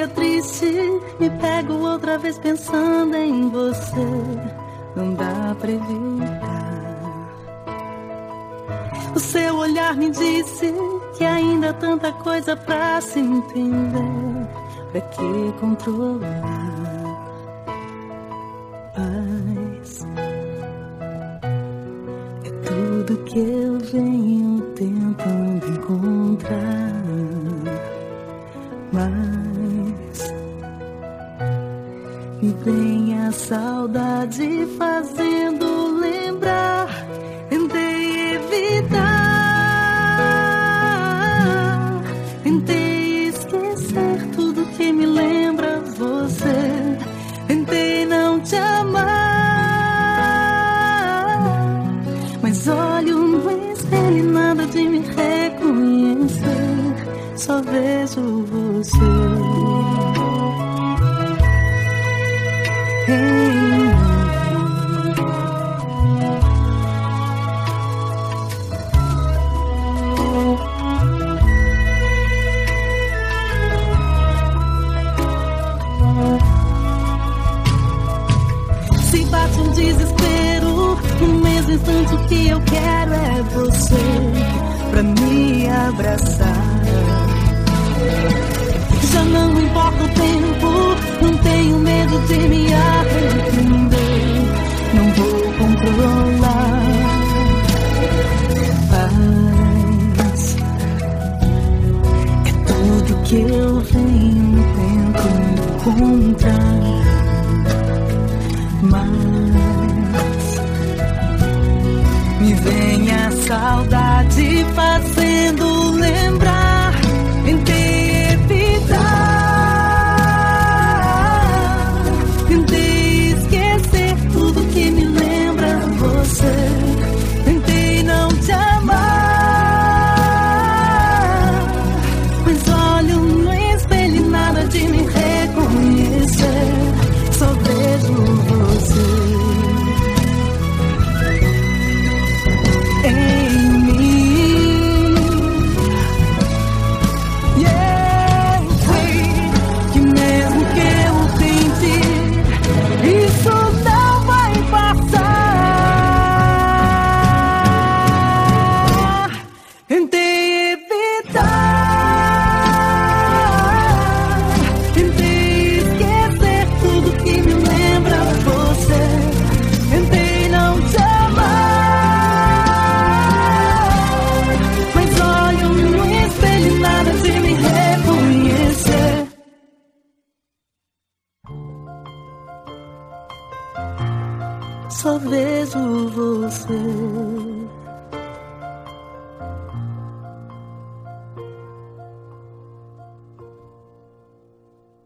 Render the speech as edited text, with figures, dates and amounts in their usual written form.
dia triste, me pego outra vez pensando em você. Não dá pra evitar. O seu olhar me disse que ainda há tanta coisa pra se entender. Pra que controlar? Paz é tudo que eu venho tentando encontrar. Mas me vem a saudade fazendo lembrar. Tentei evitar, tentei esquecer tudo que me lembra você. Tentei não te amar, mas olho no espelho e nada de me reconhecer. Só vejo você. Se bate um desespero, no mesmo instante o que eu quero é você pra me abraçar. Já não importa o tempo, não tenho medo de me arrepender. Não vou controlar. Paz é tudo que eu venho tentando encontrar. Mas me vem a saudade fazendo lembrar. Tentei evitar, tentei esquecer tudo que me lembra você. Tentei não te amar, mas olho no espelho e nada de me reconhecer. Só vejo você em mim. Yeah, sei que mesmo que eu tente, isso não vai passar. Tentei evitar, tentei esquecer tudo que me lembra você. Tentei não te amar, mas olho no espelho e nada de me reconhecer. Só vejo você.